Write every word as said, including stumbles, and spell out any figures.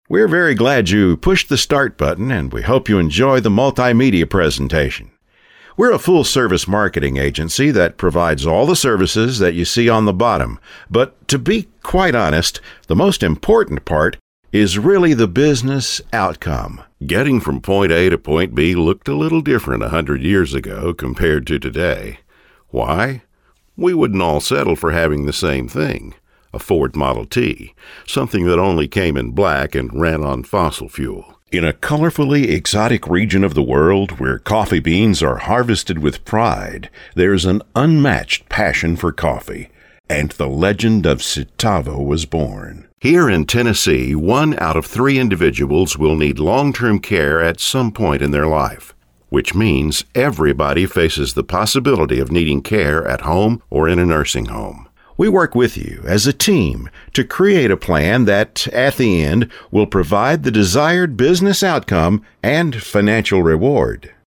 We're very glad you pushed the start button, and we hope you enjoy the multimedia presentation. We're a full-service marketing agency that provides all the services that you see on the bottom. But to be quite honest, the most important part is really the business outcome. Getting from point A to point B looked a little different a hundred years ago compared to today. Why? We wouldn't all settle for having the same thing, a Ford Model T, something that only came in black and ran on fossil fuel. In a colorfully exotic region of the world where coffee beans are harvested with pride, there's an unmatched passion for coffee, and the legend of Citavo was born. Here in Tennessee, one out of three individuals will need long-term care at some point in their life, which means everybody faces the possibility of needing care at home or in a nursing home. We work with you as a team to create a plan that, at the end, will provide the desired business outcome and financial reward.